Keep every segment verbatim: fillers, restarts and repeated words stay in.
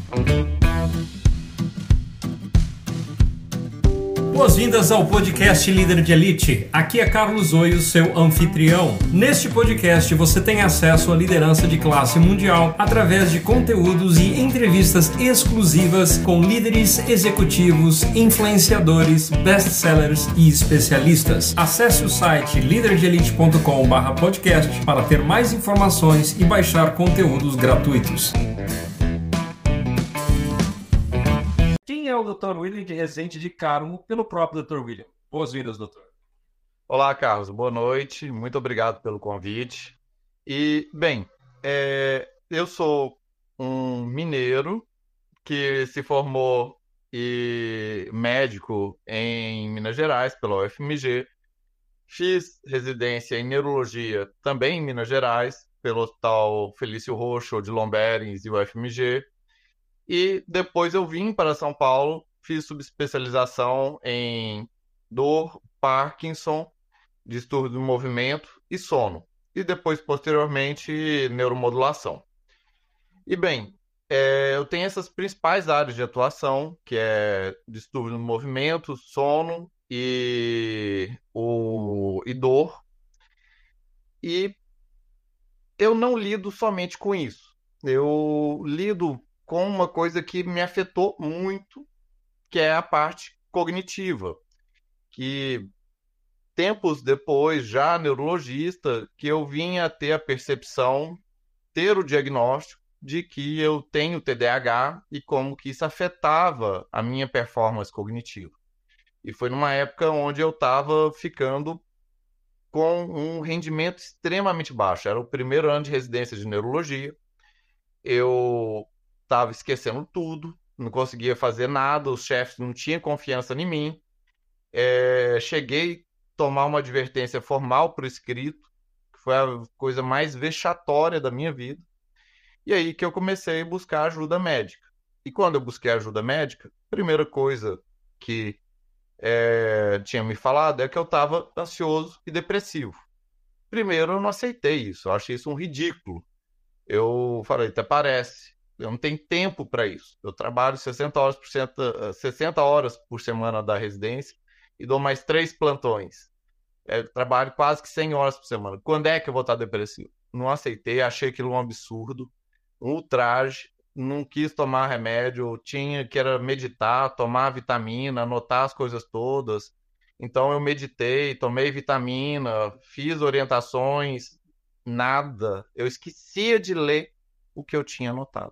Boas-vindas ao podcast Líder de Elite. Aqui é Carlos Oio, seu anfitrião. Neste podcast você tem acesso à liderança de classe mundial através de conteúdos e entrevistas exclusivas com líderes executivos, influenciadores, best-sellers e especialistas. Acesse o site líder de elite ponto com barra podcast para ter mais informações e baixar conteúdos gratuitos. Quem é o doutor William de Rezende de Carmo, pelo próprio doutor William? Boas-vindas, doutor. Olá, Carlos. Boa noite. Muito obrigado pelo convite. E, bem, é, eu sou um mineiro que se formou e médico em Minas Gerais, pela U F M G. Fiz residência em neurologia também em Minas Gerais, pelo Hospital Felício Roxo de Lomberens e U F M G. E depois eu vim para São Paulo, fiz subespecialização em dor, Parkinson, distúrbio do movimento e sono. E depois, posteriormente, neuromodulação. E bem, é, eu tenho essas principais áreas de atuação, que é distúrbio do movimento, sono e, o, e dor. E eu não lido somente com isso. Eu lido com uma coisa que me afetou muito, que é a parte cognitiva, que tempos depois, já neurologista, que eu vim a ter a percepção, ter o diagnóstico de que eu tenho T D A H e como que isso afetava a minha performance cognitiva. E foi numa época onde eu estava ficando com um rendimento extremamente baixo. Era o primeiro ano de residência de neurologia. Eu estava esquecendo tudo, não conseguia fazer nada, os chefes não tinham confiança em mim. É, cheguei a tomar uma advertência formal por escrito, que foi a coisa mais vexatória da minha vida. E aí que eu comecei a buscar ajuda médica. E quando eu busquei ajuda médica, a primeira coisa que é, tinha me falado é que eu estava ansioso e depressivo. Primeiro, eu não aceitei isso, eu achei isso um ridículo. Eu falei, até parece. Eu não tenho tempo para isso. Eu trabalho sessenta horas por cento, sessenta horas por semana da residência e dou mais três plantões. Eu trabalho quase que cem horas por semana. Quando é que eu vou estar depressivo? Não aceitei, achei aquilo um absurdo, um ultraje, não quis tomar remédio, tinha que era meditar, tomar vitamina, anotar as coisas todas. Então eu meditei, tomei vitamina, fiz orientações, nada. Eu esquecia de ler o que eu tinha anotado.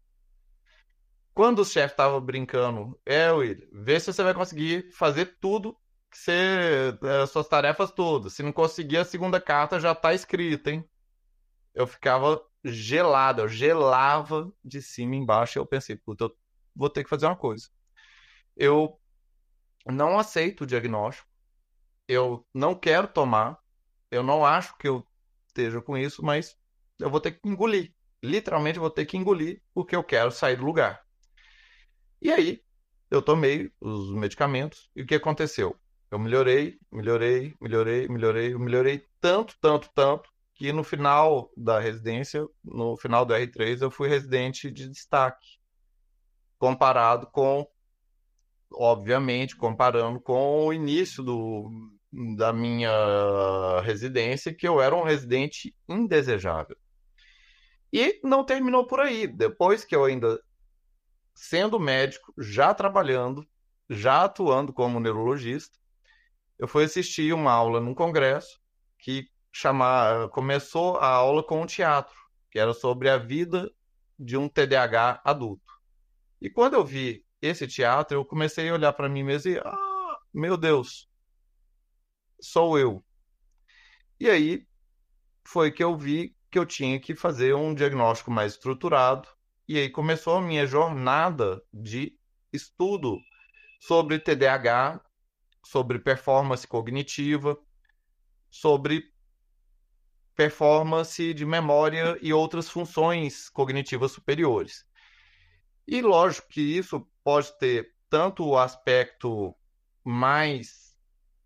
Quando o chefe estava brincando, é, Will, vê se você vai conseguir fazer tudo, que você, as suas tarefas todas. Se não conseguir, a segunda carta já está escrita, hein? Eu ficava gelado, eu gelava de cima e embaixo. E eu pensei, puta, eu vou ter que fazer uma coisa. Eu não aceito o diagnóstico, eu não quero tomar, eu não acho que eu esteja com isso, mas eu vou ter que engolir. Literalmente, eu vou ter que engolir, porque eu quero sair do lugar. E aí, eu tomei os medicamentos e o que aconteceu? Eu melhorei, melhorei, melhorei, melhorei, eu melhorei tanto, tanto, tanto, que no final da residência, no final do R três, eu fui residente de destaque. Comparado com, obviamente, comparando com o início do, da minha residência, que eu era um residente indesejável. E não terminou por aí. Depois que eu ainda... sendo médico, já trabalhando, já atuando como neurologista, eu fui assistir uma aula num congresso que chama... começou a aula com um teatro, que era sobre a vida de um T D A H adulto. E quando eu vi esse teatro, eu comecei a olhar para mim mesmo e, ah, meu Deus, sou eu. E aí foi que eu vi que eu tinha que fazer um diagnóstico mais estruturado. E aí começou a minha jornada de estudo sobre T D A H, sobre performance cognitiva, sobre performance de memória e outras funções cognitivas superiores. E lógico que isso pode ter tanto o aspecto mais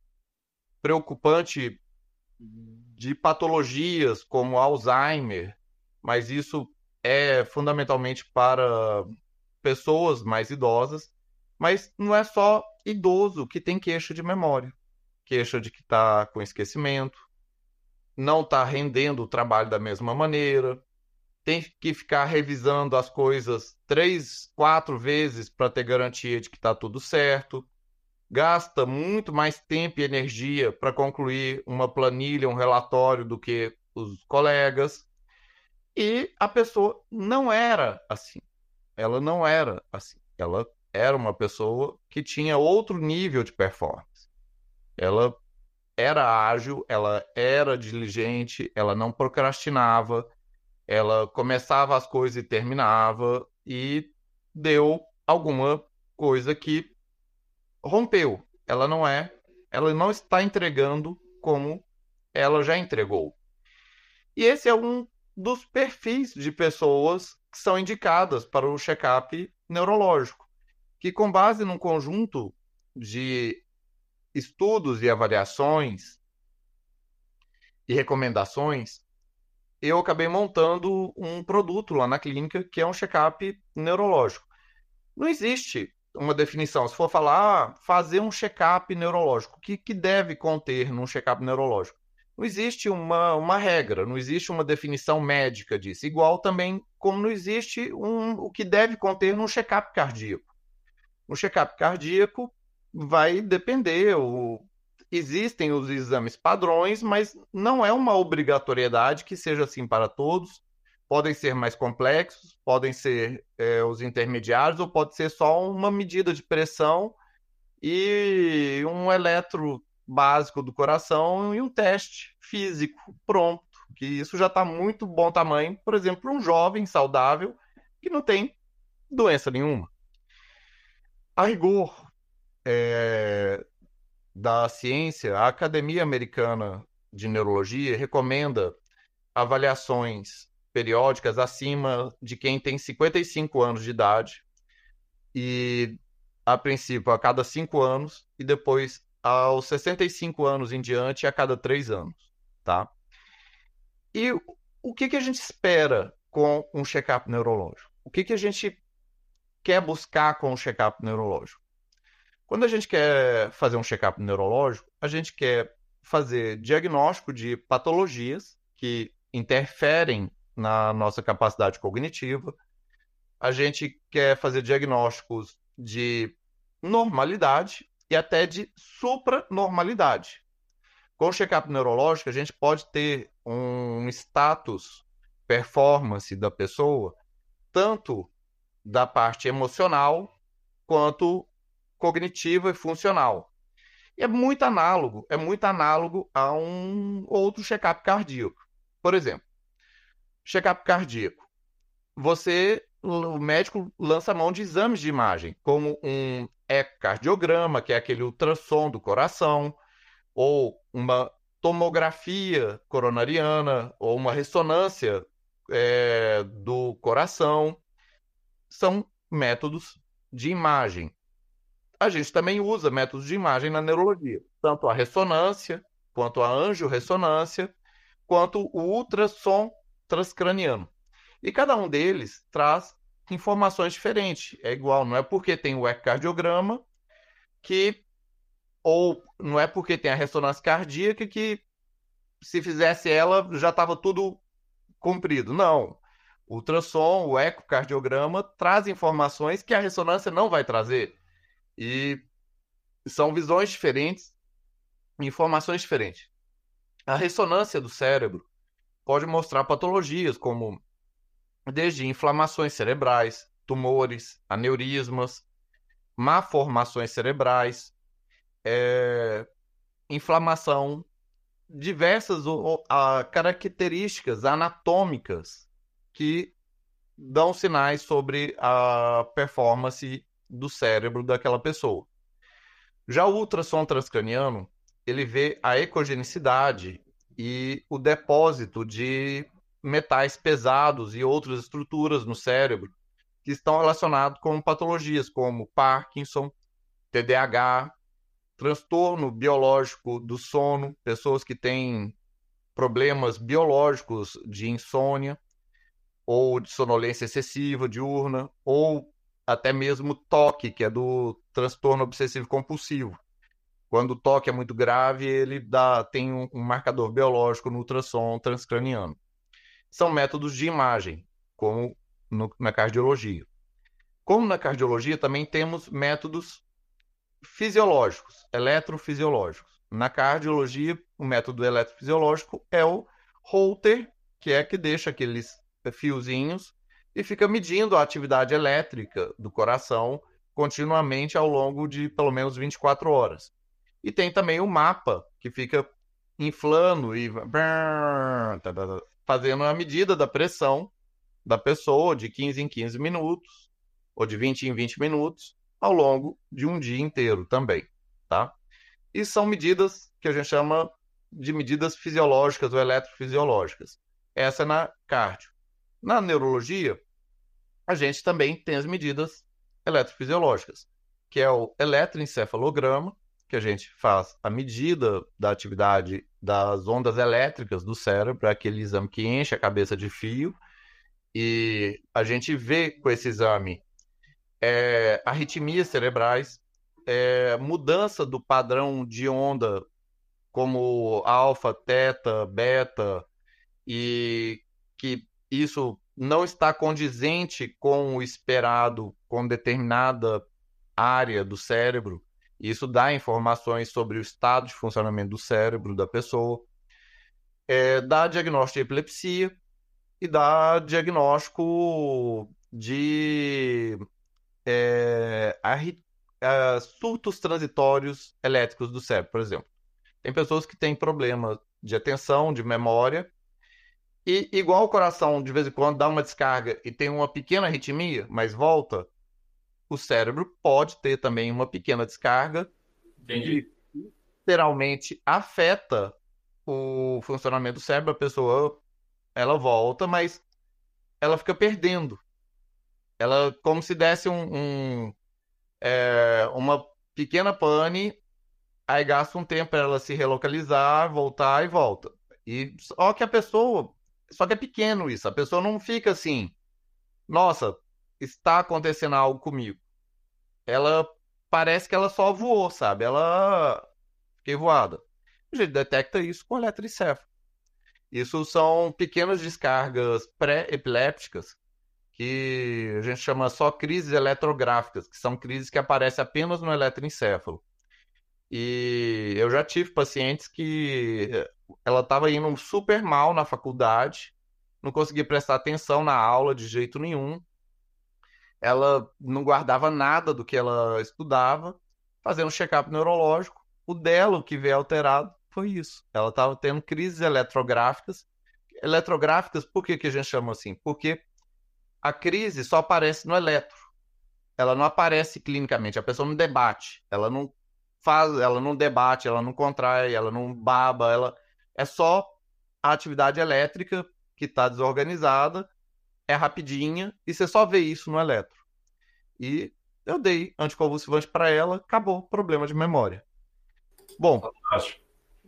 preocupante de patologias como Alzheimer, mas isso é fundamentalmente para pessoas mais idosas, mas não é só idoso que tem queixa de memória. Queixa de que está com esquecimento, não está rendendo o trabalho da mesma maneira, tem que ficar revisando as coisas três, quatro vezes para ter garantia de que está tudo certo, gasta muito mais tempo e energia para concluir uma planilha, um relatório do que os colegas, e a pessoa não era assim. Ela não era assim. Ela era uma pessoa que tinha outro nível de performance. Ela era ágil, ela era diligente, ela não procrastinava, ela começava as coisas e terminava, e deu alguma coisa que rompeu. Ela não é, ela não está entregando como ela já entregou. E esse é um dos perfis de pessoas que são indicadas para o check-up neurológico, que com base num conjunto de estudos e avaliações e recomendações, eu acabei montando um produto lá na clínica que é um check-up neurológico. Não existe uma definição. Se for falar, ah, fazer um check-up neurológico, o que, que deve conter num check-up neurológico? Não existe uma, uma regra, não existe uma definição médica disso. Igual também como não existe um, o que deve conter num check-up cardíaco. No check-up cardíaco vai depender, o... existem os exames padrões, mas não é uma obrigatoriedade que seja assim para todos. Podem ser mais complexos, podem ser é, os intermediários, ou pode ser só uma medida de pressão e um eletro básico do coração e um teste físico pronto, que isso já está muito bom tamanho, por exemplo, para um jovem saudável que não tem doença nenhuma. A rigor é, da ciência, a Academia Americana de Neurologia recomenda avaliações periódicas acima de quem tem cinquenta e cinco anos de idade, e a princípio a cada cinco anos, e depois aos sessenta e cinco anos em diante a cada três anos, tá? E o que, que a gente espera com um check-up neurológico? O que, que a gente quer buscar com um check-up neurológico? Quando a gente quer fazer um check-up neurológico, a gente quer fazer diagnóstico de patologias que interferem na nossa capacidade cognitiva. A gente quer fazer diagnósticos de normalidade e até de supranormalidade. Com o check-up neurológico, a gente pode ter um status, performance da pessoa, tanto da parte emocional quanto cognitiva e funcional. E é muito análogo, é muito análogo a um outro check-up cardíaco. Por exemplo, check-up cardíaco. Você, o médico lança a mão de exames de imagem, como um ecocardiograma, que é aquele ultrassom do coração, ou uma tomografia coronariana, ou uma ressonância é, do coração. São métodos de imagem. A gente também usa métodos de imagem na neurologia, tanto a ressonância, quanto a angiorressonância, quanto o ultrassom transcraniano. E cada um deles traz informações diferentes. É igual, não é porque tem o ecocardiograma que, ou não é porque tem a ressonância cardíaca que, se fizesse ela, já estava tudo cumprido. Não. O ultrassom, o ecocardiograma traz informações que a ressonância não vai trazer. E são visões diferentes, informações diferentes. A ressonância do cérebro pode mostrar patologias como desde inflamações cerebrais, tumores, aneurismas, malformações cerebrais, é, inflamação, diversas o, a, características anatômicas que dão sinais sobre a performance do cérebro daquela pessoa. Já o ultrassom transcraniano, ele vê a ecogenicidade e o depósito de metais pesados e outras estruturas no cérebro que estão relacionados com patologias como Parkinson, T D A H, transtorno biológico do sono, pessoas que têm problemas biológicos de insônia ou de sonolência excessiva diurna, ou até mesmo toque, que é do transtorno obsessivo compulsivo. Quando o toque é muito grave, ele dá, tem um, um marcador biológico no ultrassom transcraniano. São métodos de imagem, como no, na cardiologia. Como na cardiologia, também temos métodos fisiológicos, eletrofisiológicos. Na cardiologia, o método eletrofisiológico é o Holter, que é que deixa aqueles fiozinhos e fica medindo a atividade elétrica do coração continuamente ao longo de pelo menos vinte e quatro horas. E tem também o mapa, que fica inflando e fazendo a medida da pressão da pessoa de quinze em quinze minutos, ou de vinte em vinte minutos, ao longo de um dia inteiro também, tá? E são medidas que a gente chama de medidas fisiológicas ou eletrofisiológicas. Essa é na cardio. Na neurologia, a gente também tem as medidas eletrofisiológicas, que é o eletroencefalograma, que a gente faz a medida da atividade das ondas elétricas do cérebro, é aquele exame que enche a cabeça de fio, e a gente vê com esse exame é, arritmias cerebrais, é, mudança do padrão de onda, como alfa, teta, beta, e que isso não está condizente com o esperado, com determinada área do cérebro. Isso dá informações sobre o estado de funcionamento do cérebro da pessoa, é, dá diagnóstico de epilepsia e dá diagnóstico de é, arri- é, surtos transitórios elétricos do cérebro, por exemplo. Tem pessoas que têm problema de atenção, de memória, e igual o coração de vez em quando dá uma descarga e tem uma pequena arritmia, mas volta, o cérebro pode ter também uma pequena descarga. Entendi. Que literalmente afeta o funcionamento do cérebro. A pessoa, ela volta, mas ela fica perdendo. Ela, como se desse um, um, é, uma pequena pane, aí gasta um tempo para ela se relocalizar, voltar e volta. E só que a pessoa, só que é pequeno isso. A pessoa não fica assim, nossa, está acontecendo algo comigo. Ela parece que ela só voou, sabe? Ela fiquei voada. A gente detecta isso com eletroencefalo. Isso são pequenas descargas pré-epilépticas que a gente chama só crises eletrográficas, que são crises que aparecem apenas no eletroencefalo. E eu já tive pacientes que ela estava indo super mal na faculdade, não conseguia prestar atenção na aula de jeito nenhum. Ela não guardava nada do que ela estudava, fazendo um check-up neurológico. O dela, o que veio alterado, foi isso. Ela estava tendo crises eletrográficas. Eletrográficas, por que que a gente chama assim? Porque a crise só aparece no eletro. Ela não aparece clinicamente. A pessoa não debate. Ela não faz, ela não debate, ela não contrai, ela não baba. Ela é só a atividade elétrica que está desorganizada, é rapidinha, e você só vê isso no eletro. E eu dei anticonvulsivante para ela, acabou, problema de memória. Bom, Fantástico.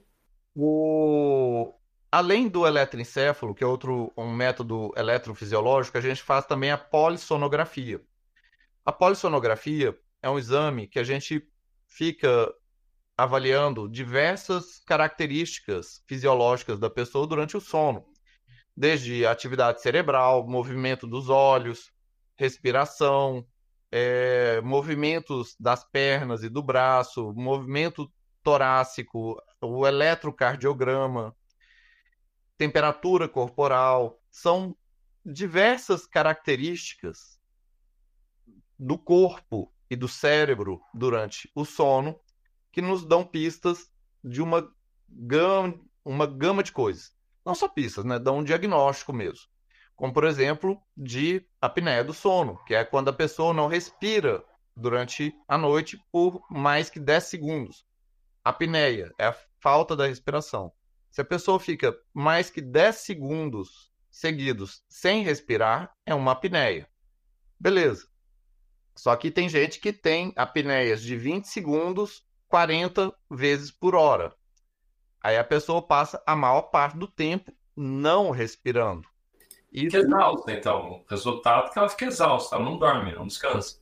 o... além do eletroencefalo, que é outro um método eletrofisiológico, a gente faz também a polissonografia. A polissonografia é um exame que a gente fica avaliando diversas características fisiológicas da pessoa durante o sono, desde atividade cerebral, movimento dos olhos, respiração, é, movimentos das pernas e do braço, movimento torácico, o eletrocardiograma, temperatura corporal. São diversas características do corpo e do cérebro durante o sono que nos dão pistas de uma gama, uma gama de coisas. Não só pistas, né? Dão um diagnóstico mesmo. Como, por exemplo, de apneia do sono, que é quando a pessoa não respira durante a noite por mais que dez segundos. Apneia é a falta da respiração. Se a pessoa fica mais que dez segundos seguidos sem respirar, é uma apneia. Beleza. Só que tem gente que tem apneias de vinte segundos, quarenta vezes por hora. Aí a pessoa passa a maior parte do tempo não respirando. Fica exausta, então. O resultado é que ela fica exausta, ela não dorme, não descansa.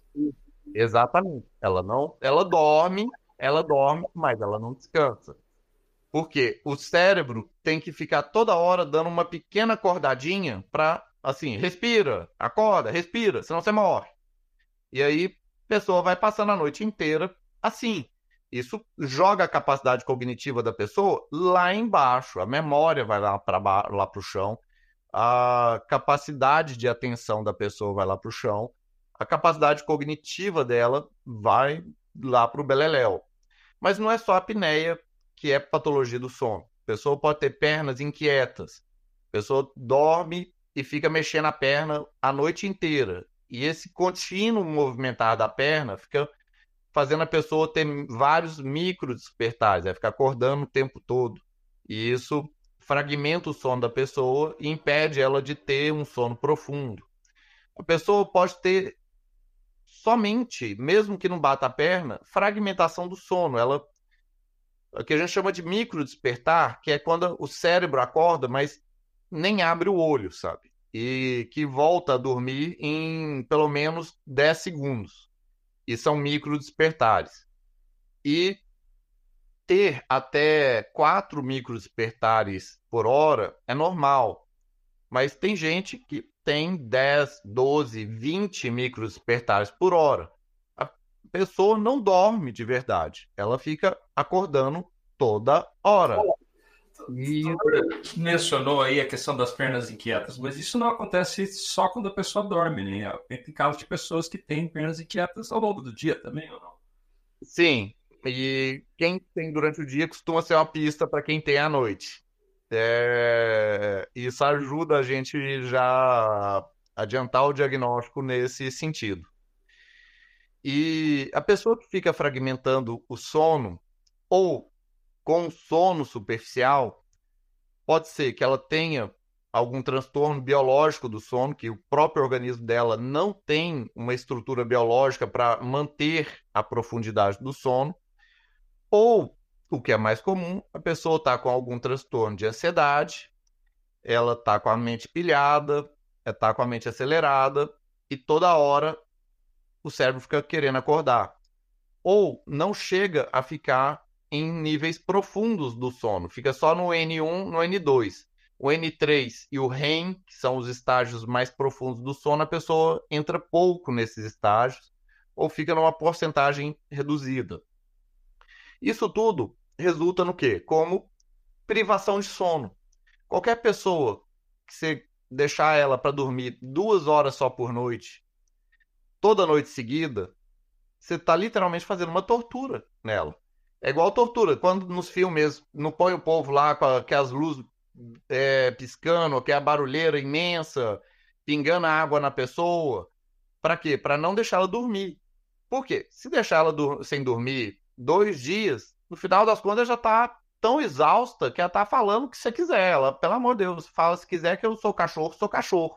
Exatamente. Ela não, ela dorme, ela dorme, mas ela não descansa. Porque o cérebro tem que ficar toda hora dando uma pequena acordadinha para, assim, respira, acorda, respira, senão você morre. E aí a pessoa vai passando a noite inteira assim. Isso joga a capacidade cognitiva da pessoa lá embaixo. A memória vai lá para lá para o chão, a capacidade de atenção da pessoa vai lá para o chão, a capacidade cognitiva dela vai lá para o beleléu. Mas não é só a apneia que é patologia do sono. A pessoa pode ter pernas inquietas. A pessoa dorme e fica mexendo a perna a noite inteira. E esse contínuo movimentar da perna fica fazendo a pessoa ter vários micro despertares, vai ficar acordando o tempo todo. E isso fragmenta o sono da pessoa e impede ela de ter um sono profundo. A pessoa pode ter somente, mesmo que não bata a perna, fragmentação do sono. Ela, o que a gente chama de micro despertar, que é quando o cérebro acorda, mas nem abre o olho, sabe? E que volta a dormir em pelo menos dez segundos. E são micro despertares. E ter até quatro micro despertares por hora é normal. Mas tem gente que tem dez, doze, vinte micro despertares por hora. A pessoa não dorme de verdade. Ela fica acordando toda hora. E Mencionou aí a questão das pernas inquietas, mas isso não acontece só quando a pessoa dorme, né? Tem casos de pessoas que têm pernas inquietas ao longo do dia também, ou não? sim, e quem tem durante o dia costuma ser uma pista para quem tem à noite. É, isso ajuda a gente já a adiantar o diagnóstico nesse sentido. E a pessoa que fica fragmentando o sono ou com sono superficial, pode ser que ela tenha algum transtorno biológico do sono, que o próprio organismo dela não tem uma estrutura biológica para manter a profundidade do sono, ou, o que é mais comum, a pessoa está com algum transtorno de ansiedade, ela está com a mente pilhada, está com a mente acelerada, e toda hora o cérebro fica querendo acordar. Ou não chega a ficar em níveis profundos do sono, fica só no N um, no N dois. O N três e o REM, que são os estágios mais profundos do sono, a pessoa entra pouco nesses estágios ou fica numa porcentagem reduzida. Isso tudo resulta no quê? Como privação de sono. Qualquer pessoa que você deixar ela para dormir duas horas só por noite, toda noite seguida, você está literalmente fazendo uma tortura nela. É igual tortura. Quando nos filmes não põe o povo lá com aquelas luzes é, piscando, que é a barulheira imensa, pingando água na pessoa. Para quê? Para não deixá-la dormir. Por quê? Se deixar ela dur- sem dormir dois dias, no final das contas já está tão exausta que ela está falando o que você quiser. Ela, pelo amor de Deus, fala se quiser que eu sou cachorro, sou cachorro.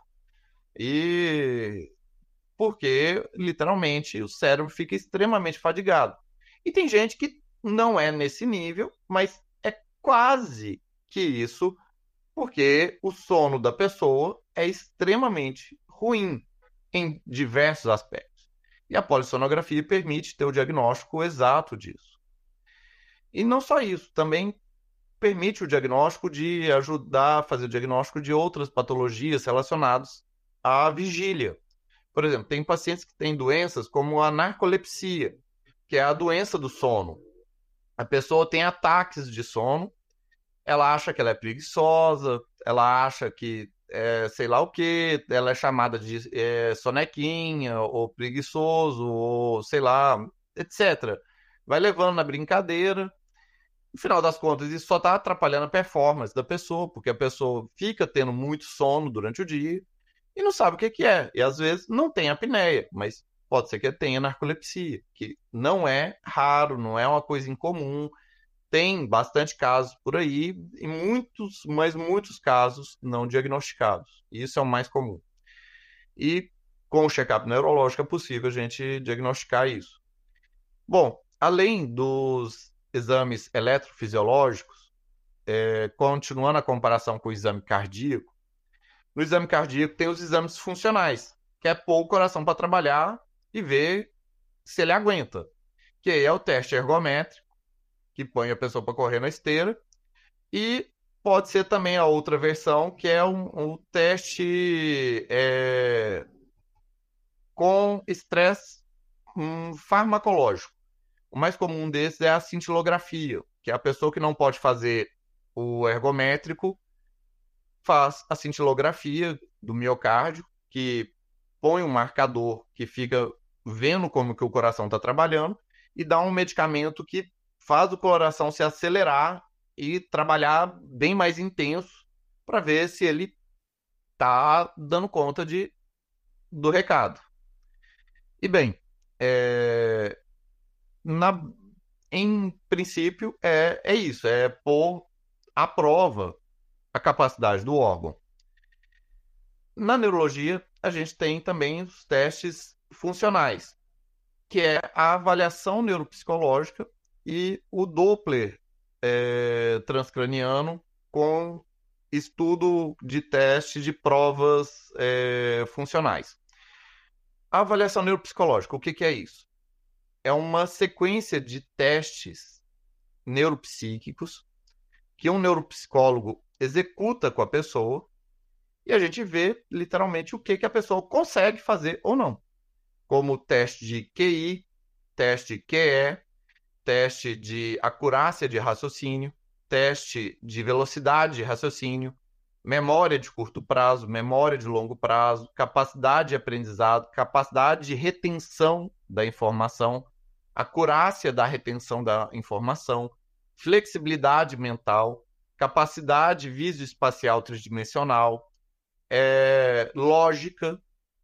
E porque literalmente o cérebro fica extremamente fadigado. E tem gente que não é nesse nível, mas é quase que isso, porque o sono da pessoa é extremamente ruim em diversos aspectos. E a polissonografia permite ter o diagnóstico exato disso. E não só isso, também permite o diagnóstico de ajudar a fazer o diagnóstico de outras patologias relacionadas à vigília. Por exemplo, tem pacientes que têm doenças como a narcolepsia, que é a doença do sono. A pessoa tem ataques de sono, ela acha que ela é preguiçosa, ela acha que é sei lá o que, ela é chamada de é, sonequinha, ou preguiçoso, ou sei lá, etcétera. Vai levando na brincadeira. No final das contas, isso só está atrapalhando a performance da pessoa, porque a pessoa fica tendo muito sono durante o dia e não sabe o que que é. E às vezes não tem apneia, mas pode ser que tenha narcolepsia, que não é raro, não é uma coisa incomum. Tem bastante casos por aí e muitos, mas muitos casos não diagnosticados. Isso é o mais comum. E com o check-up neurológico é possível a gente diagnosticar isso. Bom, além dos exames eletrofisiológicos, é, continuando a comparação com o exame cardíaco, no exame cardíaco tem os exames funcionais, que é pôr o coração para trabalhar e ver se ele aguenta. Que aí é o teste ergométrico, que põe a pessoa para correr na esteira. E pode ser também a outra versão, que é um, um teste é, com estresse um, farmacológico. O mais comum desses é a cintilografia, que é a pessoa que não pode fazer o ergométrico, faz a cintilografia do miocárdio, que põe um marcador que fica vendo como que o coração está trabalhando e dá um medicamento que faz o coração se acelerar e trabalhar bem mais intenso para ver se ele está dando conta de, do recado. E bem, é, na, em princípio é, é isso, é pôr à prova a capacidade do órgão. Na neurologia, a gente tem também os testes funcionais, que é a avaliação neuropsicológica e o Doppler é, transcraniano com estudo de teste de provas é, funcionais. A avaliação neuropsicológica, o que, que é isso? É uma sequência de testes neuropsíquicos que um neuropsicólogo executa com a pessoa e a gente vê literalmente o que, que a pessoa consegue fazer ou não. Como teste de Q I, teste Q E, teste de acurácia de raciocínio, teste de velocidade de raciocínio, memória de curto prazo, memória de longo prazo, capacidade de aprendizado, capacidade de retenção da informação, acurácia da retenção da informação, flexibilidade mental, capacidade visoespacial tridimensional, é, lógica,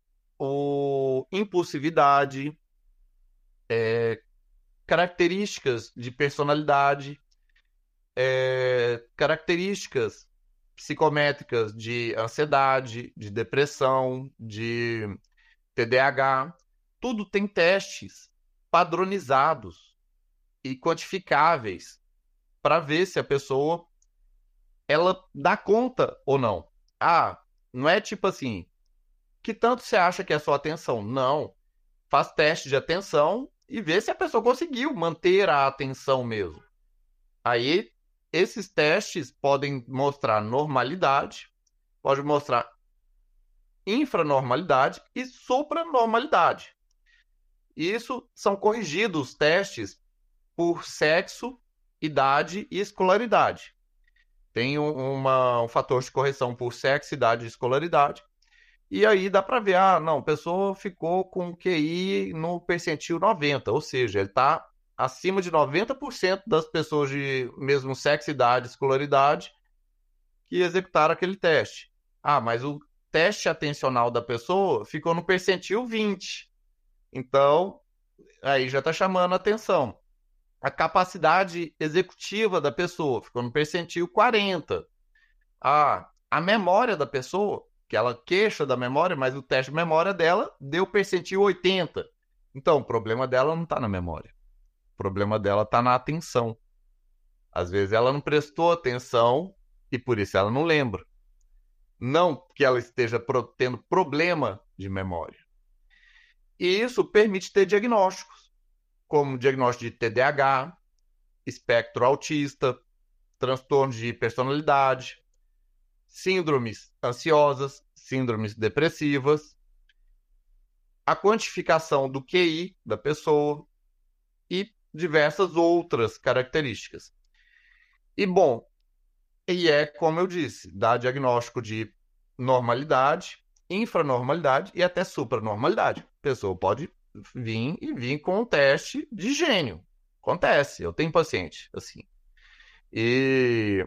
o, impulsividade, é, características de personalidade, é, características psicométricas de ansiedade, de depressão, de T D A H. Tudo tem testes padronizados e quantificáveis para ver se a pessoa ela dá conta ou não. Ah, não é tipo assim, que tanto você acha que é sua atenção? Não. Faz teste de atenção e vê se a pessoa conseguiu manter a atenção mesmo. Aí, esses testes podem mostrar normalidade, pode mostrar infranormalidade e supranormalidade. Isso são corrigidos os testes por sexo, idade e escolaridade. Tem um, uma, um fator de correção por sexo, idade e escolaridade. E aí dá para ver, ah, não, a pessoa ficou com Q I no percentil noventa, ou seja, ele está acima de noventa por cento das pessoas de mesmo sexo, idade e escolaridade que executaram aquele teste. Ah, mas o teste atencional da pessoa ficou no percentil vinte. Então, aí já está chamando a atenção. A capacidade executiva da pessoa ficou no percentil quarenta. Ah, a memória da pessoa, que ela queixa da memória, mas o teste de memória dela deu percentil oitenta. Então, o problema dela não está na memória. O problema dela está na atenção. Às vezes ela não prestou atenção e por isso ela não lembra. Não que ela esteja tendo problema de memória. E isso permite ter diagnósticos, como diagnóstico de T D A H, espectro autista, transtornos de personalidade, síndromes ansiosas, síndromes depressivas, a quantificação do Q I da pessoa e diversas outras características. E, bom, e é, como eu disse, dá diagnóstico de normalidade, infranormalidade e até supranormalidade. A pessoa pode vir e vir com um teste de gênio. Acontece, eu tenho paciente assim. E,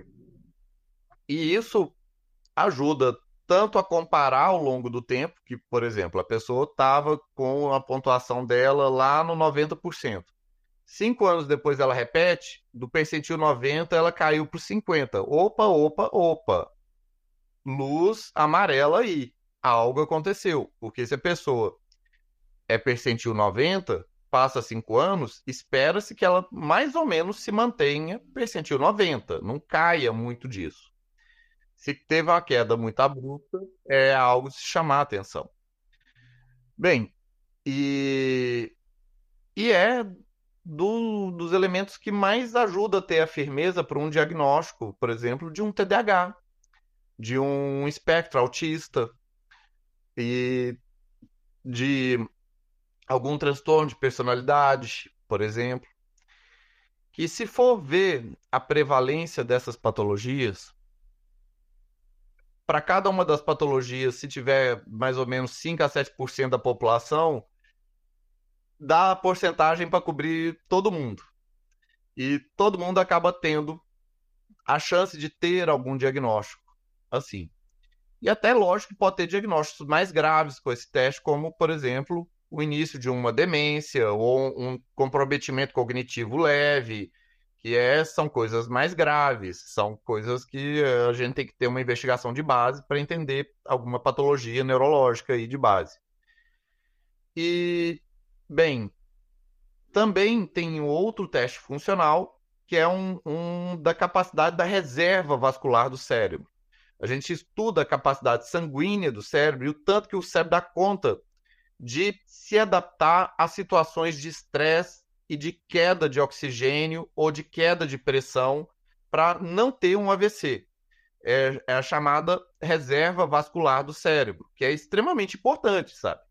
e isso ajuda tanto a comparar ao longo do tempo, que, por exemplo, a pessoa estava com a pontuação dela lá no noventa por cento. Cinco anos depois ela repete, do percentil noventa ela caiu para cinquenta. Opa, opa, opa. Luz amarela aí. Algo aconteceu. Porque se a pessoa é percentil noventa, passa cinco anos, espera-se que ela mais ou menos se mantenha percentil noventa. Não caia muito disso. Se teve uma queda muito abrupta, é algo de se chamar a atenção. Bem, e que é do, dos elementos que mais ajuda a ter a firmeza para um diagnóstico, por exemplo, de um T D A H, de um espectro autista e de algum transtorno de personalidade, por exemplo. Que se for ver a prevalência dessas patologias, para cada uma das patologias, se tiver mais ou menos cinco a sete por cento da população, dá a porcentagem para cobrir todo mundo. E todo mundo acaba tendo a chance de ter algum diagnóstico assim. E até, lógico, que pode ter diagnósticos mais graves com esse teste, como, por exemplo, o início de uma demência ou um comprometimento cognitivo leve, que é, são coisas mais graves, são coisas que a gente tem que ter uma investigação de base para entender alguma patologia neurológica aí de base. E, bem, também tem outro teste funcional, que é um, um da capacidade da reserva vascular do cérebro. A gente estuda a capacidade sanguínea do cérebro e o tanto que o cérebro dá conta de se adaptar a situações de estresse e de queda de oxigênio ou de queda de pressão para não ter um A V C. É, é a chamada reserva vascular do cérebro, que é extremamente importante, sabe?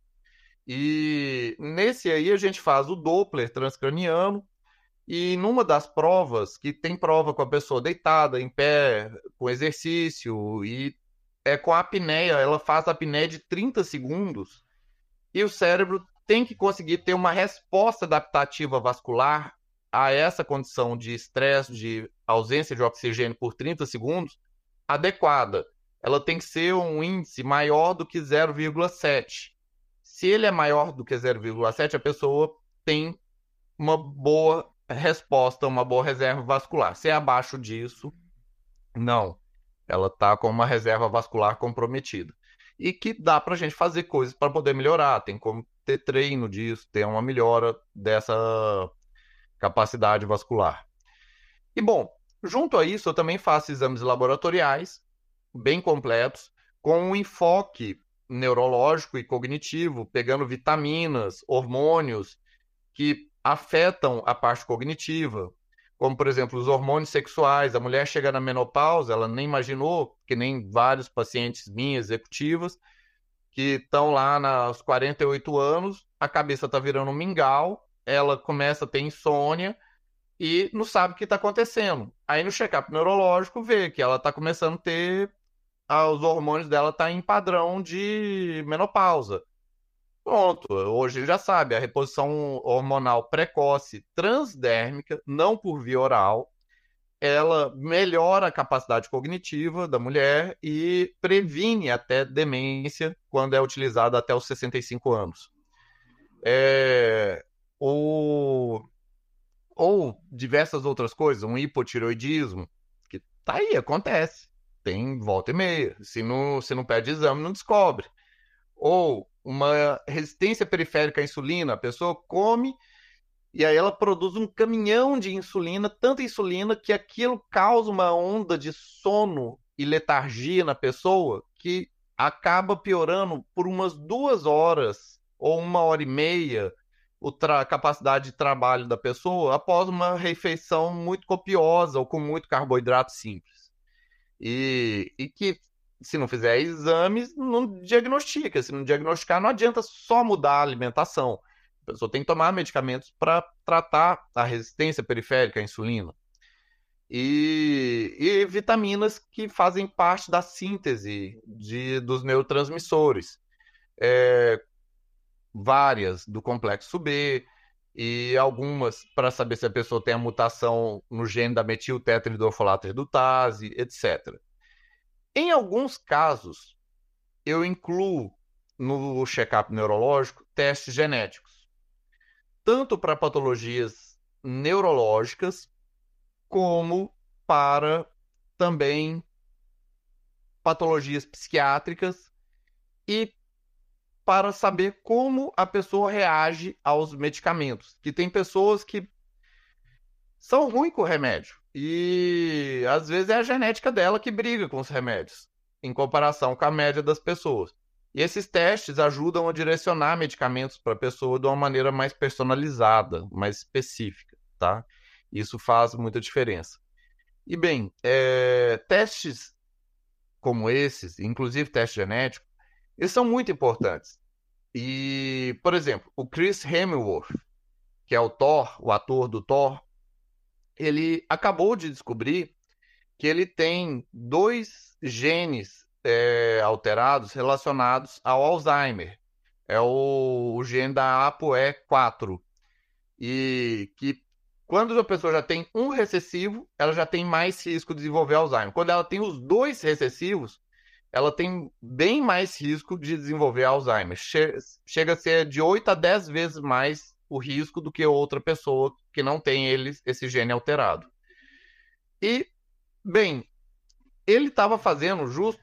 E nesse aí a gente faz o Doppler transcraniano, e numa das provas, que tem prova com a pessoa deitada, em pé, com exercício, e é com a apneia, ela faz a apneia de trinta segundos, e o cérebro tem que conseguir ter uma resposta adaptativa vascular a essa condição de estresse, de ausência de oxigênio por trinta segundos, adequada. Ela tem que ser um índice maior do que zero vírgula sete. Se ele é maior do que zero vírgula sete, a pessoa tem uma boa resposta, uma boa reserva vascular. Se é abaixo disso, não. Ela está com uma reserva vascular comprometida. E que dá para a gente fazer coisas para poder melhorar. Tem como ter treino disso, ter uma melhora dessa capacidade vascular. E, bom, junto a isso, eu também faço exames laboratoriais bem completos, com um enfoque neurológico e cognitivo, pegando vitaminas, hormônios que afetam a parte cognitiva, como, por exemplo, os hormônios sexuais. A mulher chega na menopausa, ela nem imaginou, que nem vários pacientes minhas, executivas, que estão lá nos quarenta e oito anos, a cabeça está virando um mingau, ela começa a ter insônia e não sabe o que está acontecendo. Aí no check-up neurológico vê que ela está começando a ter, os hormônios dela estão em padrão de menopausa. Pronto, hoje já sabe, a reposição hormonal precoce transdérmica, não por via oral, ela melhora a capacidade cognitiva da mulher e previne até demência quando é utilizada até os sessenta e cinco anos. É, o, ou diversas outras coisas, um hipotireoidismo, que tá aí, acontece, tem volta e meia, se não, se não pede exame, não descobre. Ou uma resistência periférica à insulina, a pessoa come e aí ela produz um caminhão de insulina, tanta insulina que aquilo causa uma onda de sono e letargia na pessoa que acaba piorando por umas duas horas ou uma hora e meia a capacidade de trabalho da pessoa após uma refeição muito copiosa ou com muito carboidrato simples. E, e que, se não fizer exames, não diagnostica. Se não diagnosticar, não adianta só mudar a alimentação. A pessoa tem que tomar medicamentos para tratar a resistência periférica à insulina. E, e vitaminas que fazem parte da síntese de, dos neurotransmissores. É, várias do complexo B e algumas para saber se a pessoa tem a mutação no gene da metiltetridofolato redutase, etcétera. Em alguns casos, eu incluo no check-up neurológico testes genéticos, tanto para patologias neurológicas, como para também patologias psiquiátricas e para saber como a pessoa reage aos medicamentos. Que tem pessoas que são ruins com o remédio e às vezes é a genética dela que briga com os remédios, em comparação com a média das pessoas. E esses testes ajudam a direcionar medicamentos para a pessoa de uma maneira mais personalizada, mais específica, tá? Isso faz muita diferença. E bem, é, testes como esses, inclusive teste genético, eles são muito importantes. E, por exemplo, o Chris Hemsworth, que é o Thor, o ator do Thor, ele acabou de descobrir que ele tem dois genes é, alterados relacionados ao Alzheimer. É o, o gene da A P O E quatro. E que quando a pessoa já tem um recessivo, ela já tem mais risco de desenvolver Alzheimer. Quando ela tem os dois recessivos, ela tem bem mais risco de desenvolver Alzheimer. Chega a ser de oito a dez vezes mais o risco do que outra pessoa que não tem ele, esse gene alterado. E, bem, ele estava fazendo justo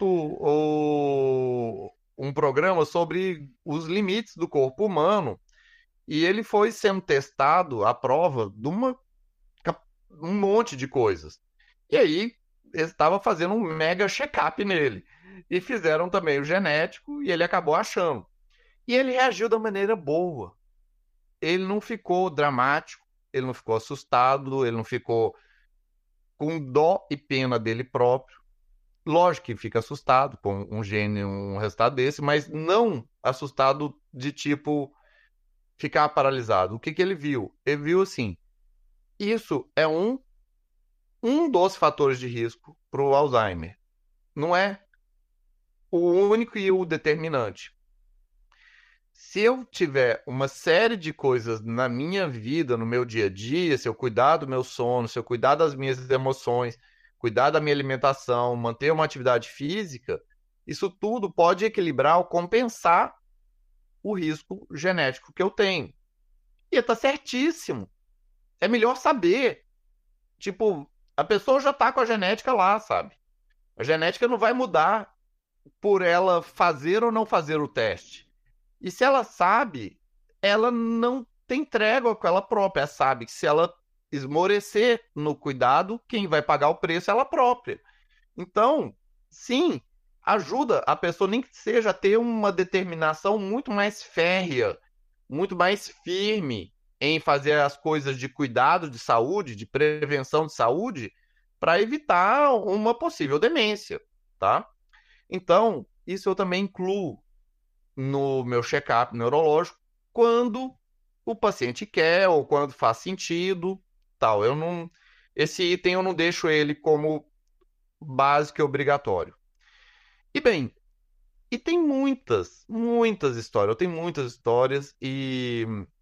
o, um programa sobre os limites do corpo humano e ele foi sendo testado à prova de uma, um monte de coisas. E aí, ele estava fazendo um mega check-up nele. E fizeram também o genético e ele acabou achando. E ele reagiu da maneira boa. Ele não ficou dramático, ele não ficou assustado, ele não ficou com dó e pena dele próprio. Lógico que fica assustado com um gene, um resultado desse, mas não assustado de tipo ficar paralisado. O que, que ele viu? Ele viu assim, isso é um, um dos fatores de risco para o Alzheimer. Não é o único e o determinante. Se eu tiver uma série de coisas na minha vida, no meu dia a dia, se eu cuidar do meu sono, se eu cuidar das minhas emoções, cuidar da minha alimentação, manter uma atividade física, isso tudo pode equilibrar ou compensar o risco genético que eu tenho. E está certíssimo. É melhor saber. Tipo, a pessoa já está com a genética lá, sabe? A genética não vai mudar por ela fazer ou não fazer o teste. E se ela sabe, ela não tem trégua com ela própria. Ela sabe que se ela esmorecer no cuidado, quem vai pagar o preço é ela própria. Então, sim, ajuda a pessoa nem que seja a ter uma determinação muito mais férrea, muito mais firme em fazer as coisas de cuidado de saúde, de prevenção de saúde, para evitar uma possível demência, tá? Então, isso eu também incluo no meu check-up neurológico quando o paciente quer ou quando faz sentido, tal. Eu não, esse item eu não deixo ele como básico e obrigatório. E bem, e tem muitas, muitas histórias. Eu tenho muitas histórias e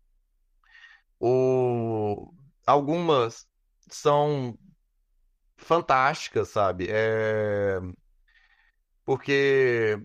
o, algumas são fantásticas, sabe? É, porque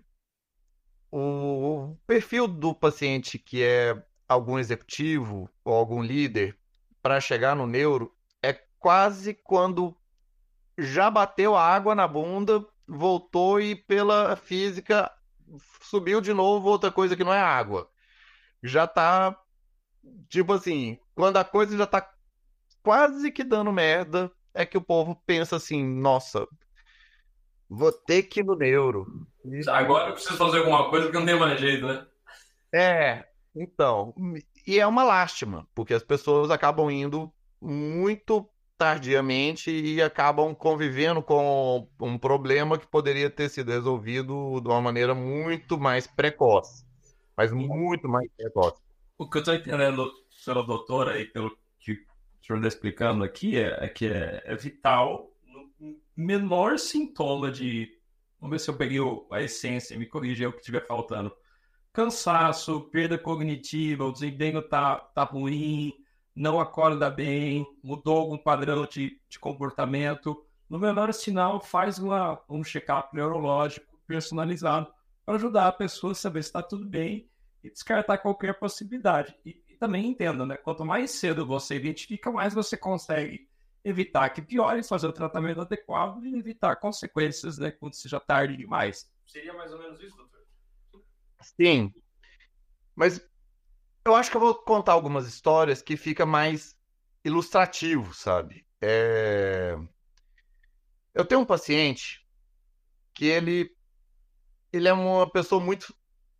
o perfil do paciente que é algum executivo ou algum líder para chegar no neuro é quase quando já bateu a água na bunda, voltou e pela física subiu de novo outra coisa que não é água. Já tá, tipo assim, quando a coisa já tá quase que dando merda, é que o povo pensa assim, nossa, vou ter que ir no neuro. Agora eu preciso fazer alguma coisa porque não tem mais jeito, né? É, então, e é uma lástima, porque as pessoas acabam indo muito tardiamente e acabam convivendo com um problema que poderia ter sido resolvido de uma maneira muito mais precoce, mas muito mais precoce. O que eu estou entendendo pela doutora e pelo que o senhor está explicando aqui é, é que é, é vital no menor sintoma de. Vamos ver se eu peguei a essência, me corrija o que estiver faltando. Cansaço, perda cognitiva, o desempenho tá, tá ruim, não acorda bem, mudou algum padrão de, de comportamento. No menor sinal, faz uma, um check-up neurológico personalizado para ajudar a pessoa a saber se está tudo bem e descartar qualquer possibilidade. E, e também entenda, né? Quanto mais cedo você identifica, mais você consegue evitar que piore, fazer o tratamento adequado e evitar consequências, né? Quando seja tarde demais. Seria mais ou menos isso, doutor? Sim, mas eu acho que eu vou contar algumas histórias que fica mais ilustrativo, sabe? É... Eu tenho um paciente que ele, ele é uma pessoa muito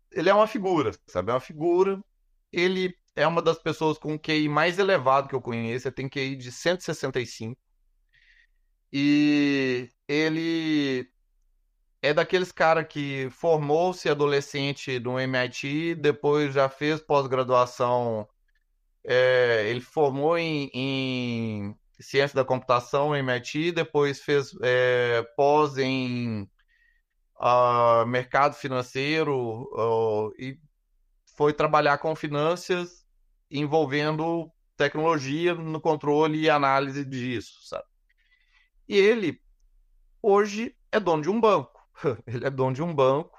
ele é uma figura, sabe? É uma figura. Ele é uma das pessoas com o Q I mais elevado que eu conheço. Ele tem Q I de cento e sessenta e cinco. E ele é daqueles cara que formou-se adolescente no M I T, depois já fez pós-graduação. É, ele formou em, em ciência da computação no M I T, depois fez é, pós em ah, mercado financeiro, ah, e foi trabalhar com finanças envolvendo tecnologia no controle e análise disso, sabe? E ele hoje é dono de um banco. Ele é dono de um banco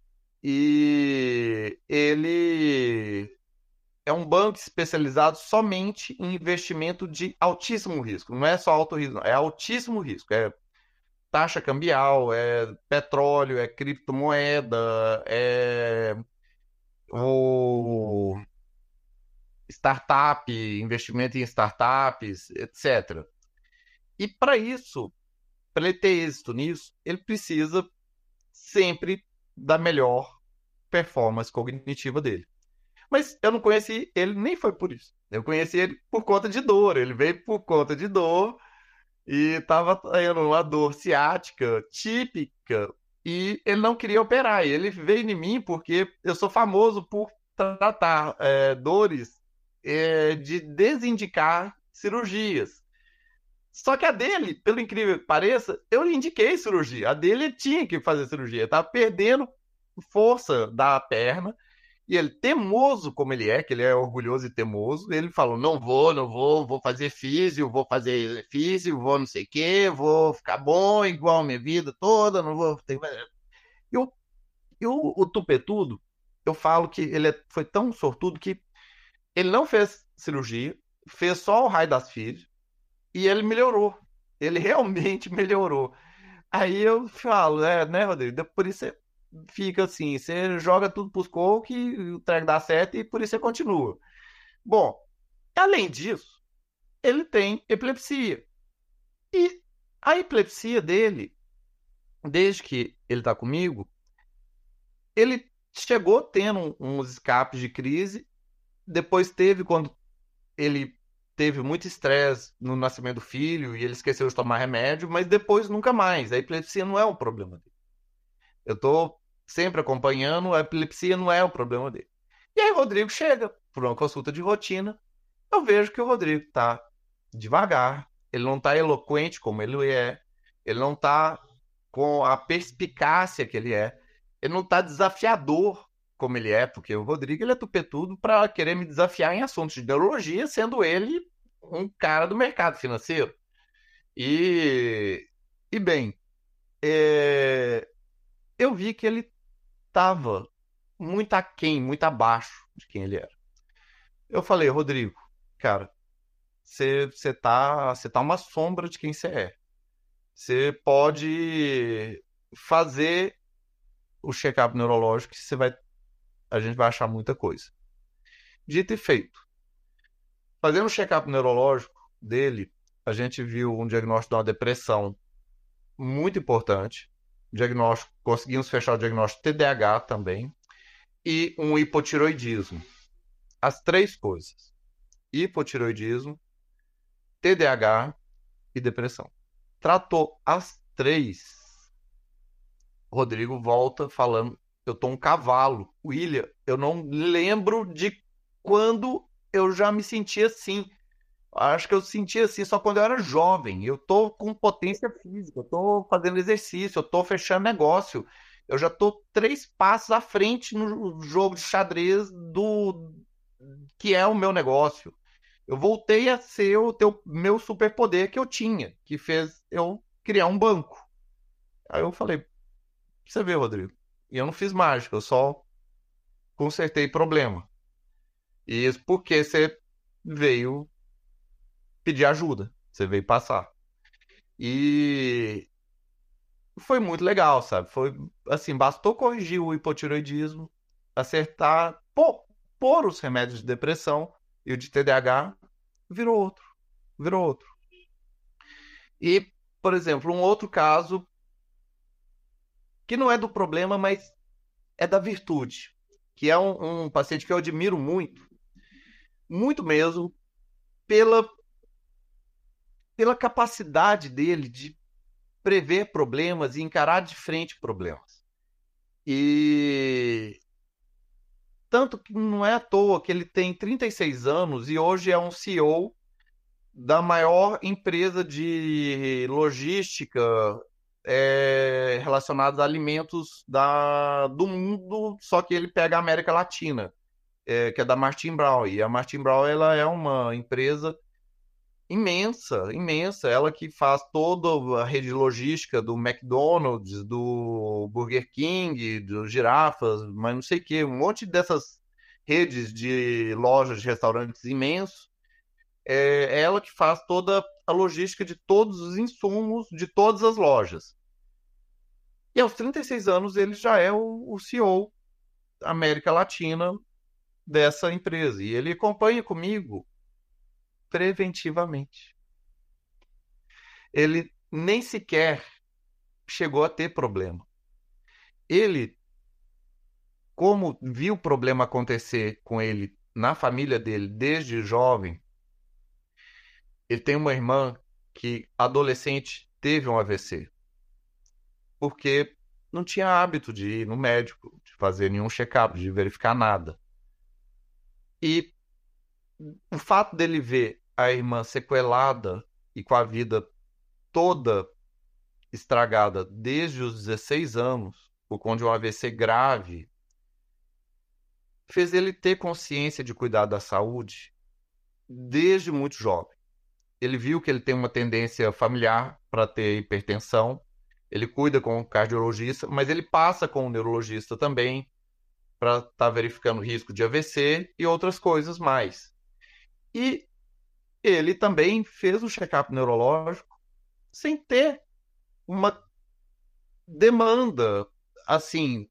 e ele é um banco especializado somente em investimento de altíssimo risco. Não é só alto risco, não. É altíssimo risco. É taxa cambial, é petróleo, é criptomoeda, é o startup, investimento em startups, etcétera. E para isso, para ele ter êxito nisso, ele precisa sempre da melhor performance cognitiva dele. Mas eu não conheci ele, nem foi por isso. Eu conheci ele por conta de dor. Ele veio por conta de dor e estava tendo uma dor ciática típica e ele não queria operar. E ele veio em mim porque eu sou famoso por tratar é, dores é, de desindicar cirurgias. Só que a dele, pelo incrível que pareça, eu lhe indiquei cirurgia. A dele tinha que fazer cirurgia. Estava perdendo força da perna. E ele, temoso como ele é, que ele é orgulhoso e temoso, ele falou, não vou, não vou, vou fazer físio, vou fazer físio, vou não sei o quê, vou ficar bom igual a minha vida toda, não vou... E o, e o, o tupetudo, eu falo que ele é, foi tão sortudo que ele não fez cirurgia, fez só o raio das filhas, e ele melhorou. Ele realmente melhorou. Aí eu falo, é, né, Rodrigo? Por isso você fica assim, você joga tudo pros cocos e o treco dá certo e por isso você continua. Bom, além disso, ele tem epilepsia. E a epilepsia dele, desde que ele tá comigo, ele chegou tendo uns escapes de crise, depois teve quando ele teve muito estresse no nascimento do filho e ele esqueceu de tomar remédio, mas depois nunca mais. A epilepsia não é um problema dele. Eu tô sempre acompanhando, a epilepsia não é o problema dele. E aí o Rodrigo chega por uma consulta de rotina, eu vejo que o Rodrigo tá devagar, ele não tá eloquente como ele é, ele não tá com a perspicácia que ele é, ele não tá desafiador como ele é, porque o Rodrigo ele é tupetudo para querer me desafiar em assuntos de neurologia, sendo ele um cara do mercado financeiro. E, e bem, é, eu vi que ele estava muito aquém, muito abaixo de quem ele era. Eu falei, Rodrigo, cara, você você tá, você tá uma sombra de quem você é. Você pode fazer o check-up neurológico que você vai, a gente vai achar muita coisa. Dito e feito. Fazendo o check-up neurológico dele, a gente viu um diagnóstico de uma depressão muito importante. Diagnóstico, conseguimos fechar o diagnóstico T D A H também. E um hipotiroidismo. As três coisas. Hipotiroidismo, T D A H e depressão. Tratou as três. Rodrigo volta falando, eu tô um cavalo. William, eu não lembro de quando eu já me senti assim. Acho que eu senti assim só quando eu era jovem. Eu tô com potência física, eu tô fazendo exercício, eu tô fechando negócio. Eu já tô três passos à frente no jogo de xadrez do que é o meu negócio. Eu voltei a ser o teu, meu superpoder que eu tinha, que fez eu criar um banco. Aí eu falei, você vê, Rodrigo, e eu não fiz mágica, eu só consertei problema. E isso porque você veio pedir ajuda, você veio passar. E foi muito legal, sabe? Foi assim, bastou corrigir o hipotiroidismo, acertar, pô, pôr os remédios de depressão e o de T D A H, virou outro, virou outro. E, por exemplo, um outro caso que não é do problema, mas é da virtude. que é um, um paciente que eu admiro muito, muito mesmo, pela, pela capacidade dele de prever problemas e encarar de frente problemas. E tanto que não é à toa que ele tem trinta e seis anos e hoje é um C E O da maior empresa de logística é, relacionada a alimentos da, do mundo, só que ele pega a América Latina, é, que é da Martin Brown. E a Martin Brown ela é uma empresa imensa, imensa. Ela que faz toda a rede logística do McDonald's, do Burger King, dos Girafas, mas não sei o que, um monte dessas redes de lojas, de restaurantes imensos. É ela que faz toda a logística de todos os insumos de todas as lojas. E aos trinta e seis anos ele já é o, o C E O da América Latina dessa empresa. E ele acompanha comigo preventivamente. Ele nem sequer chegou a ter problema. Ele, como viu o problema acontecer com ele na família dele desde jovem, ele tem uma irmã que, adolescente, teve um A V C. Porque não tinha hábito de ir no médico, de fazer nenhum check-up, de verificar nada. E o fato dele ver a irmã sequelada e com a vida toda estragada desde os dezesseis anos, por conta de um A V C grave, fez ele ter consciência de cuidar da saúde desde muito jovem. Ele viu que ele tem uma tendência familiar para ter hipertensão, ele cuida com o cardiologista, mas ele passa com o neurologista também para estar tá verificando o risco de A V C e outras coisas mais. E ele também fez o check-up neurológico sem ter uma demanda assim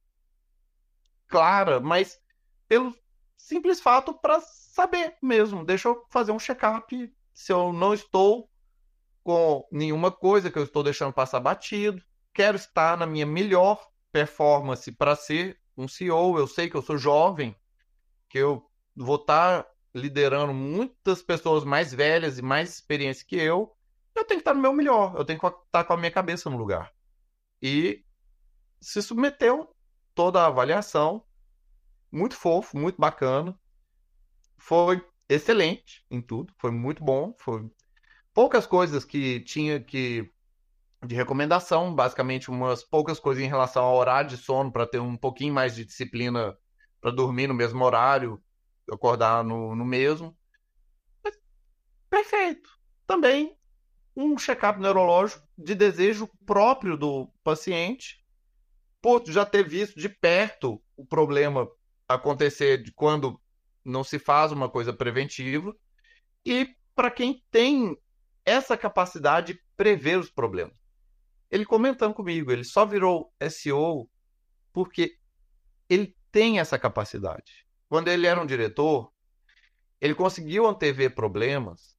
clara, mas pelo simples fato para saber mesmo. Deixa eu fazer um check-up se eu não estou com nenhuma coisa que eu estou deixando passar batido. Quero estar na minha melhor performance para ser um C E O. Eu sei que eu sou jovem, que eu vou estar liderando muitas pessoas mais velhas e mais experientes que eu. Eu tenho que estar no meu melhor. Eu tenho que estar com a minha cabeça no lugar. E se submeteu toda a avaliação. Muito fofo, muito bacana. Foi excelente em tudo. Foi muito bom. Foi poucas coisas que tinha que de recomendação, basicamente umas poucas coisas em relação ao horário de sono para ter um pouquinho mais de disciplina para dormir no mesmo horário, acordar no, no mesmo. Mas, perfeito. Também um check-up neurológico de desejo próprio do paciente, por já ter visto de perto o problema acontecer de quando não se faz uma coisa preventiva, e para quem tem essa capacidade de prever os problemas. Ele comentando comigo, ele só virou S E O porque ele tem essa capacidade. Quando ele era um diretor, ele conseguiu antever problemas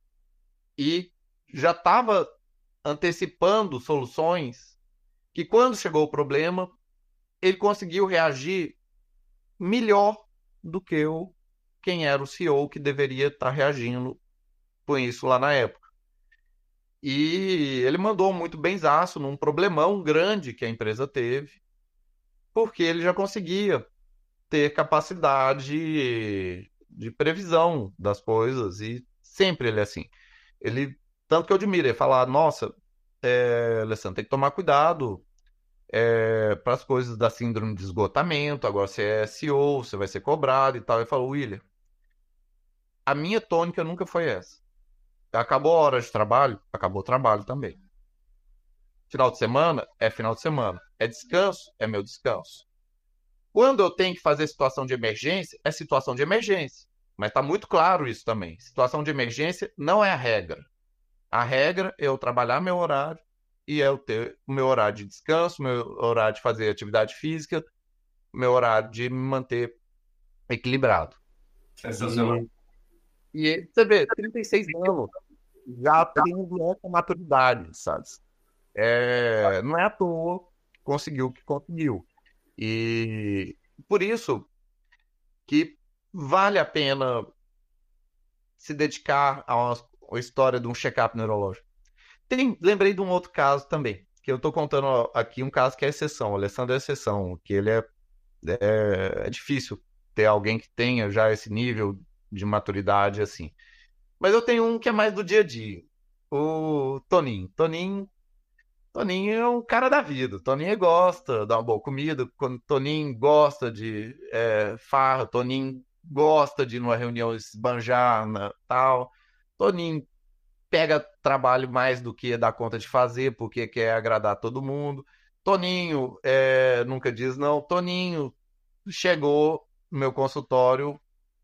e já estava antecipando soluções que, quando chegou o problema, ele conseguiu reagir melhor do que o, quem era o C E O que deveria estar reagindo com isso lá na época. E ele mandou muito benzaço num problemão grande que a empresa teve, porque ele já conseguia ter capacidade de previsão das coisas, e sempre ele é assim. Ele, tanto que eu admiro, ele fala, nossa, é, Alessandro, tem que tomar cuidado é, para as coisas da síndrome de esgotamento, agora você é S E O, você vai ser cobrado e tal. Ele falou, William, a minha tônica nunca foi essa. Acabou a hora de trabalho? Acabou o trabalho também. Final de semana? É final de semana. É descanso? É meu descanso. Quando eu tenho que fazer situação de emergência, é situação de emergência. Mas está muito claro isso também. Situação de emergência não é a regra. A regra é eu trabalhar meu horário e eu ter o meu horário de descanso, meu horário de fazer atividade física, meu horário de me manter equilibrado. Sensacional. E, e você vê, trinta e seis anos, já tem essa maturidade, sabe? É, não é à toa que conseguiu o que conseguiu. E por isso, que vale a pena se dedicar a uma, a história de um check-up neurológico. Tem, lembrei de um outro caso também, que eu estou contando aqui um caso que é exceção, o Alessandro é exceção, que ele é, é, é difícil ter alguém que tenha já esse nível de maturidade assim. Mas eu tenho um que é mais do dia a dia, o Toninho. Toninho, Toninho é um cara da vida, Toninho gosta de uma boa comida, quando Toninho gosta de é, farra, Toninho gosta de ir numa reunião esbanjar, na, tal. Toninho pega trabalho mais do que dá conta de fazer, porque quer agradar todo mundo. Toninho é, nunca diz não. Toninho chegou no meu consultório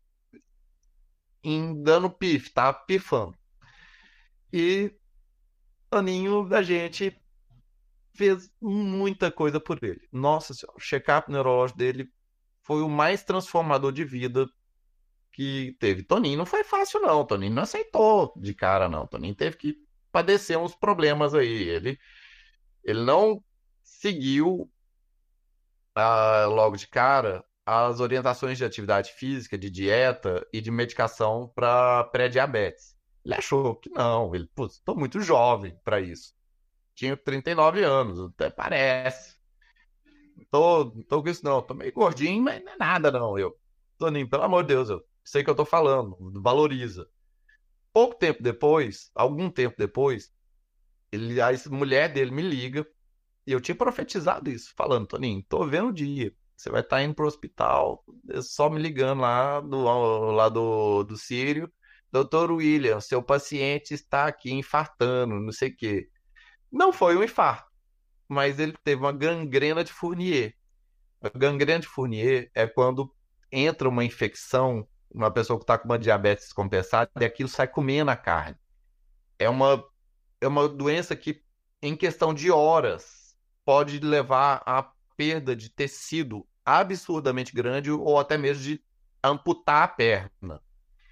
em dando pif, tá pifando. E Toninho, a gente fez muita coisa por ele. Nossa senhora, o check-up neurológico dele foi o mais transformador de vida que teve. Toninho não foi fácil, não. Toninho não aceitou de cara, não. Toninho teve que padecer uns problemas aí. Ele, ele não seguiu ah, logo de cara as orientações de atividade física, de dieta e de medicação para pré-diabetes. Ele achou que não. Ele, putz, estou muito jovem para isso. Tinha trinta e nove anos, até parece. Tô, tô com isso não. Tô meio gordinho, mas não é nada, não. Eu, Toninho, pelo amor de Deus, eu sei o que eu tô falando. Valoriza. Pouco tempo depois, algum tempo depois, ele, a mulher dele me liga e eu tinha profetizado isso, falando, Toninho, tô vendo o dia. Você vai estar indo pro hospital, é só me ligando lá do, lá do, do Sírio. Doutor William, seu paciente está aqui infartando, não sei o quê. Não foi um infarto, mas ele teve uma gangrena de Fournier. A gangrena de Fournier é quando entra uma infecção, uma pessoa que está com uma diabetes descompensada, e aquilo sai comendo a carne. É uma, é uma doença que, em questão de horas, pode levar à perda de tecido absurdamente grande ou até mesmo de amputar a perna.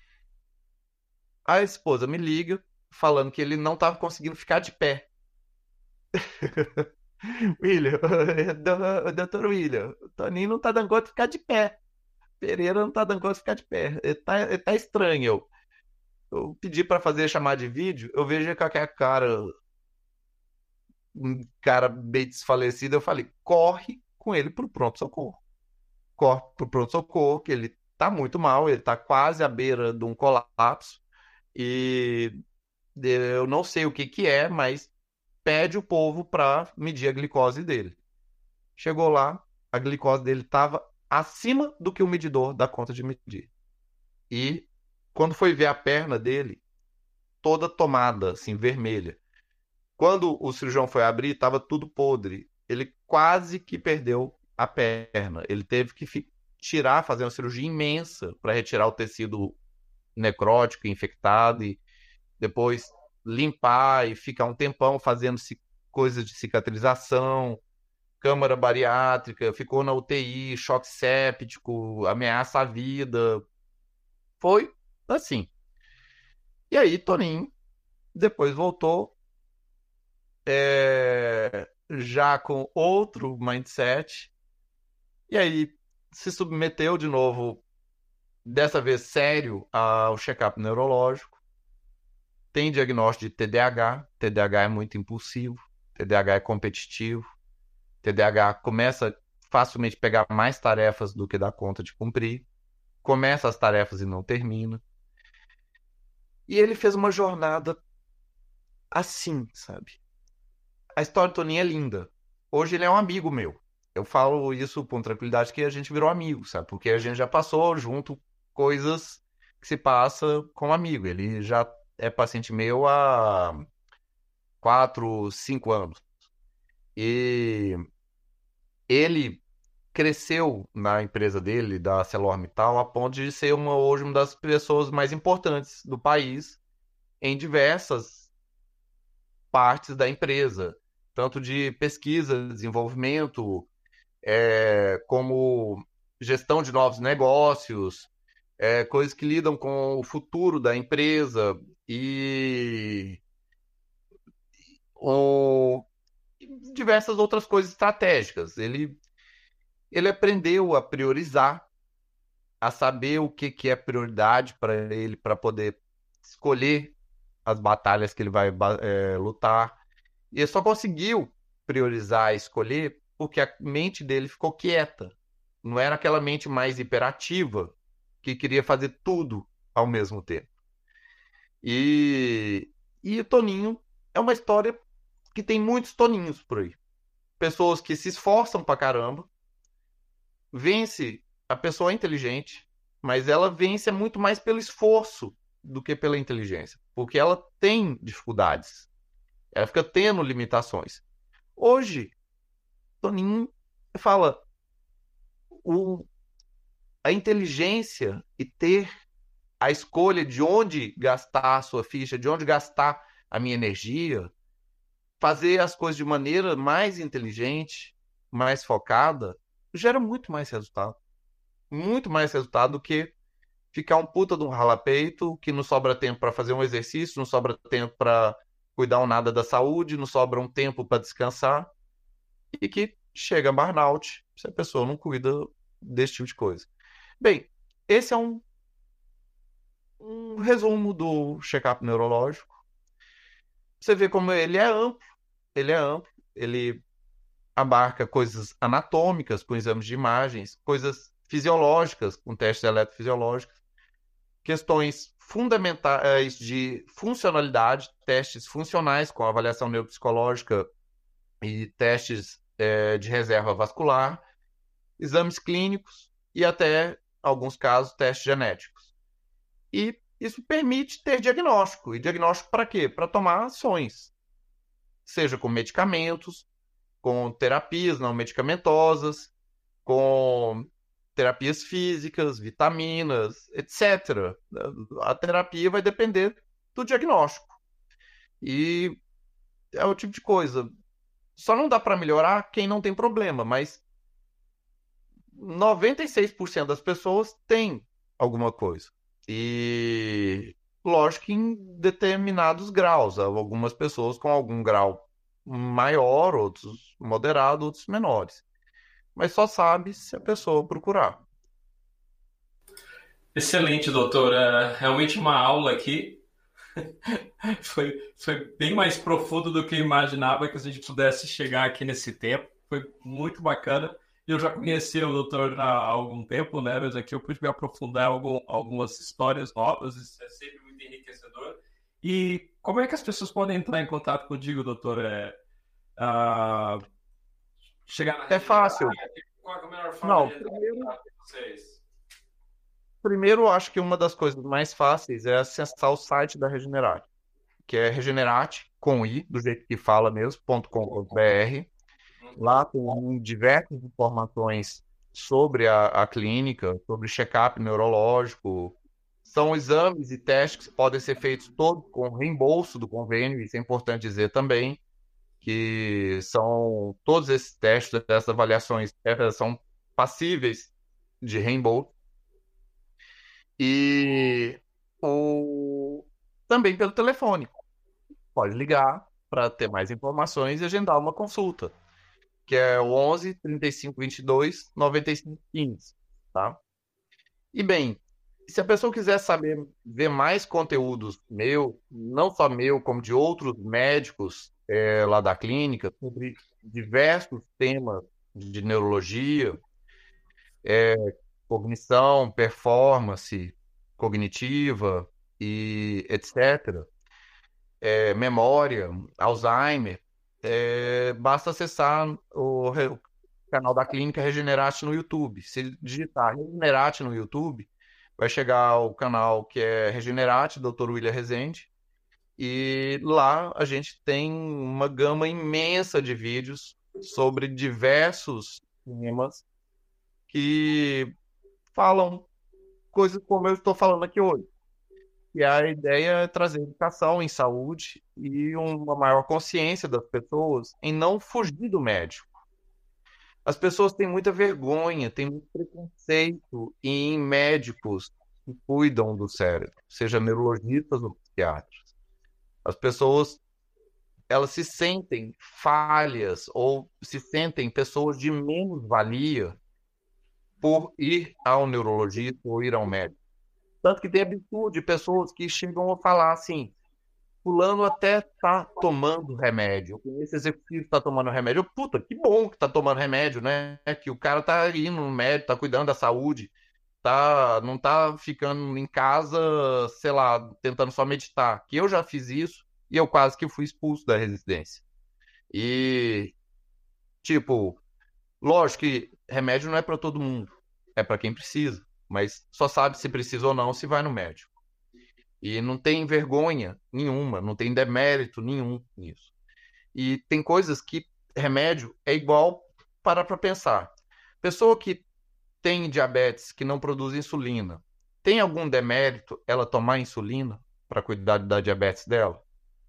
A esposa me liga falando que ele não estava conseguindo ficar de pé. William, doutor William, o Toninho não tá dando conta de ficar de pé. Pereira não tá dando conta de ficar de pé. Ele tá, ele tá estranho. Eu, eu pedi para fazer chamada de vídeo, eu vejo que aquele cara, um cara bem desfalecido, eu falei, corre com ele pro pronto-socorro. Corre pro pronto-socorro, que ele tá muito mal, ele tá quase à beira de um colapso. E eu não sei o que que é, mas pede o povo para medir a glicose dele. Chegou lá, a glicose dele estava acima do que o medidor dá conta de medir. E quando foi ver a perna dele, toda tomada, assim, vermelha. Quando o cirurgião foi abrir, estava tudo podre. Ele quase que perdeu a perna. Ele teve que tirar, fazer uma cirurgia imensa para retirar o tecido necrótico, infectado, e depois limpar e ficar um tempão fazendo coisas de cicatrização, câmara bariátrica, ficou na U T I, choque séptico, ameaça à vida. Foi assim. E aí, Toninho depois voltou, é, já com outro mindset, e aí se submeteu de novo, dessa vez sério, ao check-up neurológico. Tem diagnóstico de T D A H. T D A H é muito impulsivo, T D A H é competitivo, T D A H começa facilmente a pegar mais tarefas do que dá conta de cumprir, começa as tarefas e não termina. E ele fez uma jornada assim, sabe? A história do Toninho é linda. Hoje ele é um amigo meu. Eu falo isso com tranquilidade que a gente virou amigo, sabe? Porque a gente já passou junto coisas que se passa com um amigo. Ele já é paciente meu há quatro, cinco anos. E ele cresceu na empresa dele, da ArcelorMittal, a ponto de ser uma, hoje uma das pessoas mais importantes do país em diversas partes da empresa, tanto de pesquisa, desenvolvimento, é, como gestão de novos negócios, é, coisas que lidam com o futuro da empresa e ou, diversas outras coisas estratégicas. Ele, ele aprendeu a priorizar, a saber o que, que é prioridade para ele, para poder escolher as batalhas que ele vai é, lutar. E ele só conseguiu priorizar e escolher porque a mente dele ficou quieta. Não era aquela mente mais hiperativa que queria fazer tudo ao mesmo tempo. E, e o Toninho é uma história que tem muitos Toninhos por aí. Pessoas que se esforçam pra caramba, vence, a pessoa é inteligente, mas ela vence muito mais pelo esforço do que pela inteligência, porque ela tem dificuldades, ela fica tendo limitações. Hoje, Toninho fala, o, a inteligência e ter a escolha de onde gastar a sua ficha, de onde gastar a minha energia, fazer as coisas de maneira mais inteligente, mais focada, gera muito mais resultado. Muito mais resultado do que ficar um puta de um rala-peito, que não sobra tempo para fazer um exercício, não sobra tempo para cuidar um nada da saúde, não sobra um tempo para descansar, e que chega a burnout se a pessoa não cuida desse tipo de coisa. Bem, esse é um, um resumo do check-up neurológico. Você vê como ele é amplo, ele é amplo, ele abarca coisas anatômicas com exames de imagens, coisas fisiológicas com testes eletrofisiológicos, questões fundamentais de funcionalidade, testes funcionais com avaliação neuropsicológica e testes é, de reserva vascular, exames clínicos e até, alguns casos, testes genéticos. E isso permite ter diagnóstico. E diagnóstico para quê? Para tomar ações, seja com medicamentos, com terapias não medicamentosas, com terapias físicas, vitaminas, etcétera. A terapia vai depender do diagnóstico. E é o tipo de coisa. Só não dá para melhorar quem não tem problema, mas noventa e seis por cento das pessoas têm alguma coisa. E lógico que em determinados graus. Algumas pessoas com algum grau maior, outros moderado, outros menores. Mas só sabe se a pessoa procurar. Excelente, doutor. É realmente uma aula aqui. Foi, foi bem mais profundo do que eu imaginava que a gente pudesse chegar aqui nesse tempo. Foi muito bacana. Eu já conhecia o doutor há algum tempo, né? Mas aqui eu pude me aprofundar em algum, algumas histórias novas. Isso é sempre muito enriquecedor. E como é que as pessoas podem entrar em contato contigo, doutor? É, uh, chegar na É fácil. Qual é a melhor forma Não, de entrar em primeiro, contato com vocês? primeiro eu acho que uma das coisas mais fáceis é acessar o site da Regenerate, que é regenerate, com i, do jeito que fala mesmo, .com.br. Lá tem diversas informações sobre a, a clínica, sobre check-up neurológico. São exames e testes que podem ser feitos todos com reembolso do convênio, isso é importante dizer também, que são todos esses testes, essas avaliações são passíveis de reembolso. E o... também pelo telefone. Pode ligar para ter mais informações e agendar uma consulta, que é o onze, trinta e cinco, vinte e dois, noventa e cinco, quinze, tá? E bem, se a pessoa quiser saber, ver mais conteúdos meu, não só meu, como de outros médicos é, lá da clínica, sobre diversos temas de neurologia, é, cognição, performance cognitiva e etcétera, é, memória, Alzheimer, é, basta acessar o, o canal da Clínica Regenerate no YouTube. Se digitar Regenerate no YouTube, vai chegar o canal que é Regenerate, doutor William Rezende, e lá a gente tem uma gama imensa de vídeos sobre diversos temas que falam coisas como eu estou falando aqui hoje. E a ideia é trazer educação em saúde e uma maior consciência das pessoas em não fugir do médico. As pessoas têm muita vergonha, têm muito preconceito em médicos que cuidam do cérebro, seja neurologistas ou psiquiatras. As pessoas, elas se sentem falhas ou se sentem pessoas de menos valia por ir ao neurologista ou ir ao médico. Tanto que tem absurdo de pessoas que chegam a falar assim, fulano até tá tomando remédio. Esse executivo tá tomando remédio. Puta, que bom que tá tomando remédio, né? Que o cara tá indo no médico, tá cuidando da saúde, tá, não tá ficando em casa, sei lá, tentando só meditar. Que eu já fiz isso e eu quase que fui expulso da residência. E, tipo, lógico que remédio não é para todo mundo, é para quem precisa, mas só sabe se precisa ou não se vai no médico. E não tem vergonha nenhuma, não tem demérito nenhum nisso. E tem coisas que remédio é igual, parar para pensar. Pessoa que tem diabetes, que não produz insulina, tem algum demérito ela tomar insulina para cuidar da diabetes dela?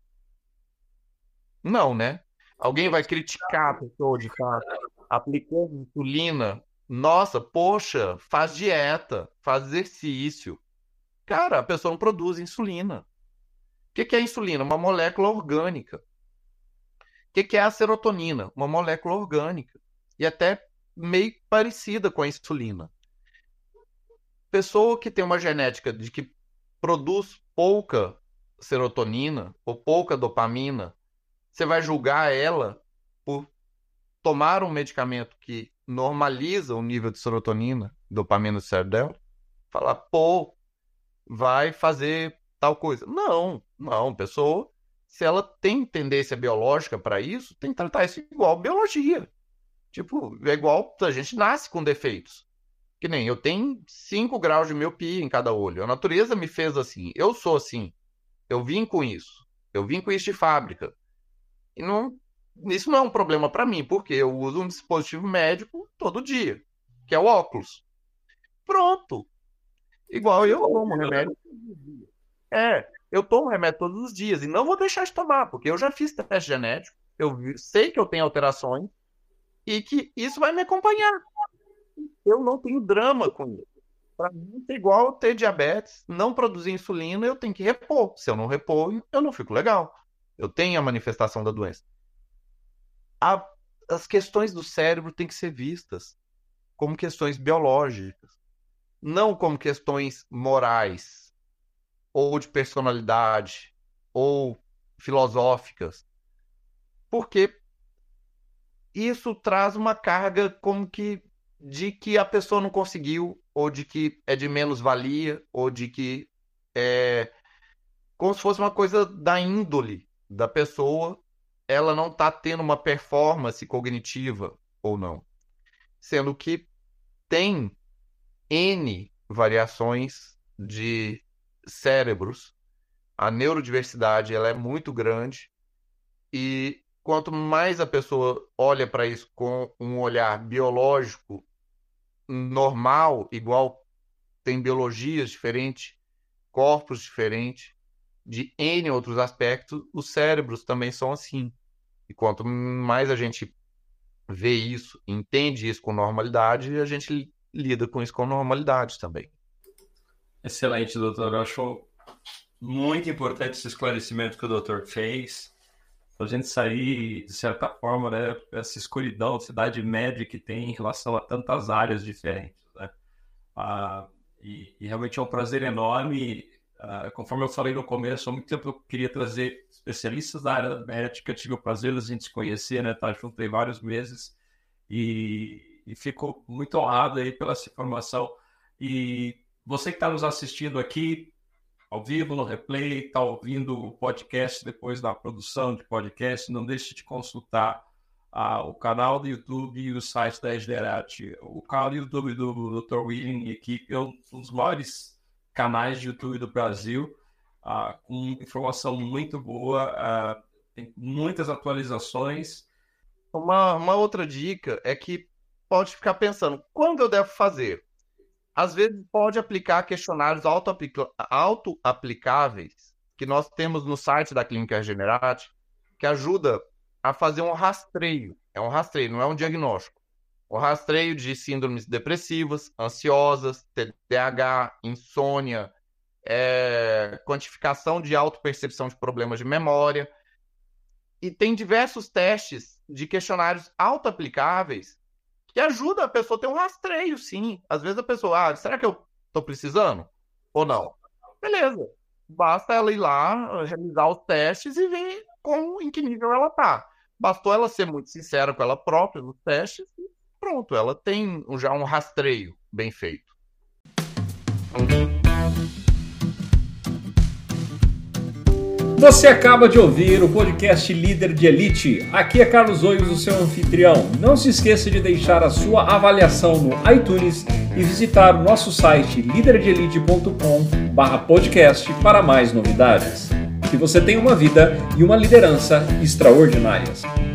Não, né? Alguém vai criticar a pessoa de estar aplicando insulina. Nossa, poxa, faz dieta, faz exercício. Cara, a pessoa não produz insulina. O que que é a insulina? Uma molécula orgânica. O que que é a serotonina? Uma molécula orgânica. E até meio parecida com a insulina. Pessoa que tem uma genética de que produz pouca serotonina ou pouca dopamina, você vai julgar ela por tomar um medicamento que normaliza o nível de serotonina, dopamina no cérebro dela, falar, pô, vai fazer tal coisa. Não, não, pessoa, se ela tem tendência biológica para isso, tem que tratar isso igual biologia. Tipo, é igual a gente nasce com defeitos. Que nem eu tenho cinco graus de miopia em cada olho. A natureza me fez assim. Eu sou assim. Eu vim com isso. Eu vim com isso de fábrica. E não, isso não é um problema para mim, porque eu uso um dispositivo médico todo dia, que é o óculos. Pronto. Igual eu tomo remédio todos os dias. É, eu tomo remédio todos os dias e não vou deixar de tomar, porque eu já fiz teste genético, eu vi- sei que eu tenho alterações e que isso vai me acompanhar. Eu não tenho drama com isso. Para mim, é igual eu ter diabetes, não produzir insulina, eu tenho que repor. Se eu não repor, eu não fico legal. Eu tenho a manifestação da doença. A- as questões do cérebro têm que ser vistas como questões biológicas, não como questões morais, ou de personalidade, ou filosóficas, porque isso traz uma carga como que de que a pessoa não conseguiu, ou de que é de menos valia, ou de que é como se fosse uma coisa da índole da pessoa, ela não está tendo uma performance cognitiva ou não. Sendo que tem N variações de cérebros. A neurodiversidade ela é muito grande e quanto mais a pessoa olha para isso com um olhar biológico normal, igual tem biologias diferentes, corpos diferentes, de N outros aspectos, os cérebros também são assim. E quanto mais a gente vê isso, entende isso com normalidade, a gente lida com isso com normalidade também. Excelente, doutor. Eu acho muito importante esse esclarecimento que o doutor fez. A gente sair, de certa forma, né, essa escuridão, cidade média que tem em relação a tantas áreas diferentes, né? Ah, e, e realmente é um prazer enorme. Ah, conforme eu falei no começo, há muito tempo eu queria trazer especialistas da área médica. Eu tive o prazer de a gente se conhecer, né? Tá junto aí vários meses e, e fico muito honrado aí pela essa informação. E você que está nos assistindo aqui, ao vivo, no replay, está ouvindo o podcast depois da produção de podcast, não deixe de consultar ah, o canal do YouTube e o site da Esderate. O canal do YouTube do doutor William e equipe é um dos maiores canais de YouTube do Brasil, ah, com informação muito boa, ah, tem muitas atualizações. Uma, uma outra dica é que pode ficar pensando, quando eu devo fazer? Às vezes pode aplicar questionários auto-aplica- auto-aplicáveis que nós temos no site da Clínica Regenerate, que ajuda a fazer um rastreio. É um rastreio, não é um diagnóstico. O rastreio de síndromes depressivas, ansiosas, T D A H, insônia, é, quantificação de autopercepção de problemas de memória. E tem diversos testes de questionários auto-aplicáveis que ajuda a pessoa a ter um rastreio, sim. Às vezes a pessoa, ah, será que eu tô precisando? Ou não? Beleza. Basta ela ir lá, realizar os testes e ver com, em que nível ela tá. Bastou ela ser muito sincera com ela própria nos testes e pronto, ela tem já um rastreio bem feito. Você acaba de ouvir o podcast Líder de Elite. Aqui é Carlos Oios, o seu anfitrião. Não se esqueça de deixar a sua avaliação no iTunes e visitar o nosso site líder de elite ponto com barra podcast para mais novidades. Que você tenha uma vida e uma liderança extraordinárias.